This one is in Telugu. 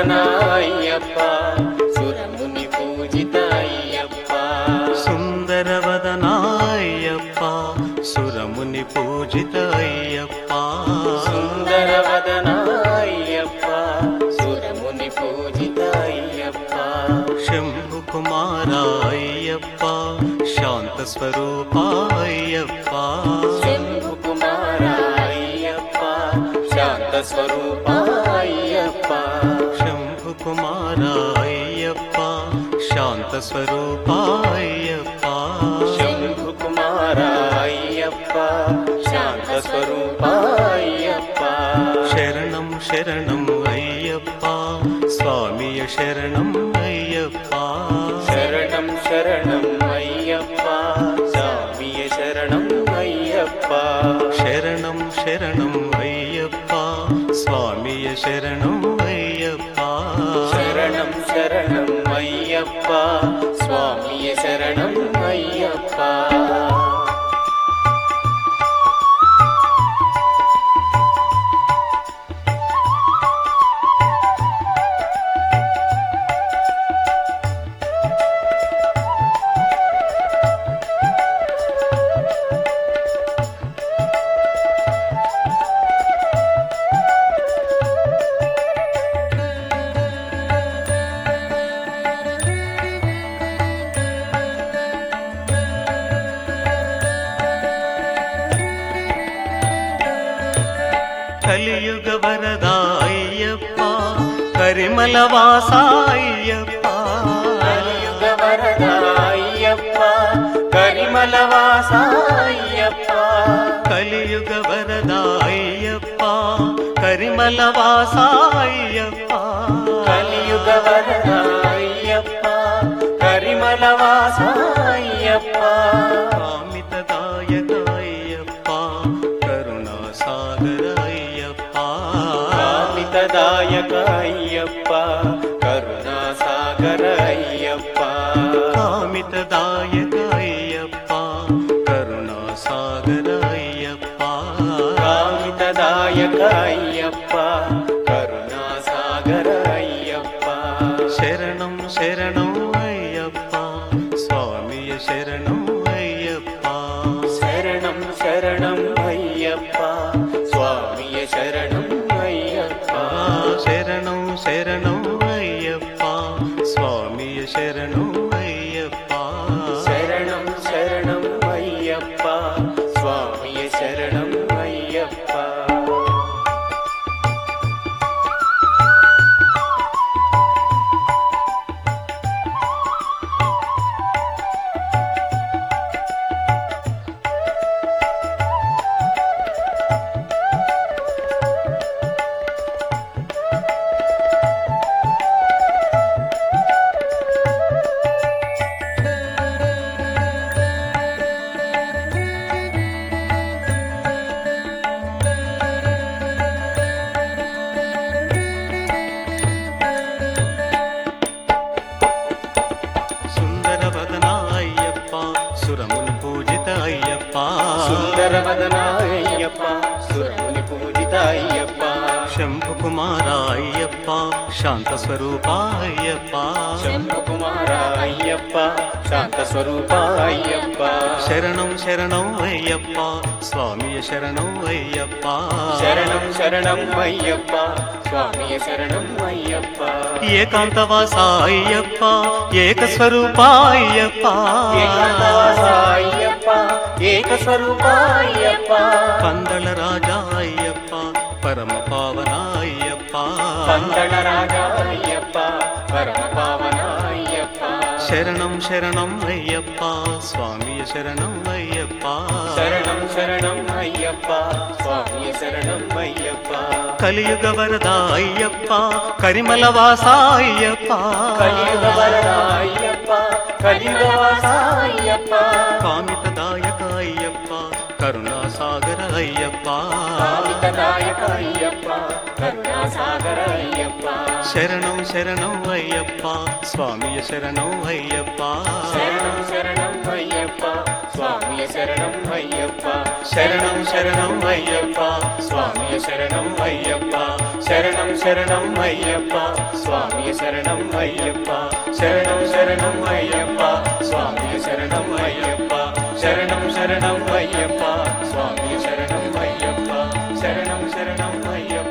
సుందరవదనాయ్యప్ప సురముని పూజితాయ్యప్ప సుందరవదనాయ్యప్ప సురముని పూజితాయ్యప్ప సుందరవదనాయ్యప్ప సురముని పూజితాయ్యప్ప శంభు కుమారాయ్యప్ప శాంత స్వరూపాయ్యప్ప శంభు కుమారాయ్యప్ప శాంత స్వరూపాయ్యప్ప శంభు కుమారాయ్యప్ప శాంత స్వరూపాయ్యప్ప శంభు కుమారాయ్యప్ప శాంత స్వరూపాయ్యప్ప శరణం శరణం అయ్యప్ప స్వామియ శరణం అయ్యప్ప శరణం శరణం అయ్యప్ప స్వామియ శరణం అయ్యప్ప శరణం శరణం అయ్యప్ప స్వామియ శరణం అయ్యప్ప శరణం శరణం అయ్యప్ప స్వామియ శరణం అయ్యప్ప కలియుగ వరద అయ్యప్ప కరిమల వాస అయ్యప్ప కలియుగ వరద అయ్యప్ప కరిమల వాస అయ్యప్ప కలియుగ వరద అయ్యప్ప కరిమల వాస అయ్యప్ప కలియుగ వరద అయ్యప్ప కరిమల వాస అయ్యప్ప కామితదాయక అయ్యప్ప కరుణా సాగర అయ్యప్ప కామితదాయక అయ్యప్ప కరుణా సాగర అయ్యప్ప కామితదాయక అయ్యప్ప కరుణా సాగర అయ్యప్ప కామితదాయక అయ్యప్ప కరుణా సాగర అయ్యప్ప శరణం శరణం అయ్యప్ప స్వామియ శరణం అయ్యప్ప శరణం శరణం అయ్యప్ప స్వామియ శరణం అయ్యప్ప శరణం శరణం అయ్యప్ప స్వామియ శరణం అయ్యప్ప శరణం శరణం అయ్యప్ప స్వామియ శరణం అయ్యప్ప సుందరవదన అయ్యప్ప సురముని పూజిత అయ్యప్ప సుందరవదన అయ్యప్ప సురముని పూజిత అయ్యప్ప శంభు కుమార అయ్యప్ప శాంత స్వరూప అయ్యప్ప శంభు కుమార అయ్యప్ప శాంత స్వరూప అయ్యప్ప శరణం శరణం అయ్యప్ప స్వామియ శరణం అయ్యప్ప శరణం శరణం అయ్యప్ప స్వామియ శరణం అయ్యప్ప ఏకాంతవాస అయ్యప్ప ఏకస్వరూప అయ్యప్ప ఏకాంతవాస అయ్యప్ప ఏకస్వరూప అయ్యప్ప పందళ రాజా అయ్యప్ప పరమ పావన అయ్యప్ప పందళ రాజా అయ్యప్ప పరమ పావన అయ్యప్ప శరణం శరణం అయ్యప్ప స్వామియ శరణం అయ్యప్ప శరణం శరణం అయ్యప్ప స్వామియ శరణం అయ్యప్ప కలియుగ వరద అయ్యప్ప కరిమల వాస అయ్యప్ప కలియుగ వరద అయ్యప్ప కలియుగ వాస అయ్యప్ప కామితదాయక అయ్యప్ప కరుణా సాగర అయ్యప్ప కామితదాయక అయ్యప్ప కరుణాసాగర అయ్యప్ప శరణం శరణం అయ్యప్ప స్వామియ శరణం అయ్యప్ప శరణం శరణం అయ్యప్ప స్వామియ శరణం అయ్యప్ప శరణం శరణం అయ్యప్ప స్వామియ శరణం అయ్యప్ప శరణం శరణం అయ్యప్ప స్వామియ శరణం అయ్యప్ప శరణం శరణం అయ్యప్ప స్వామియ శరణం అయ్యప్ప శరణం శరణం అయ్యప్ప స్వామియ శరణం అయ్యప్ప శరణం శరణం అయ్యప్ప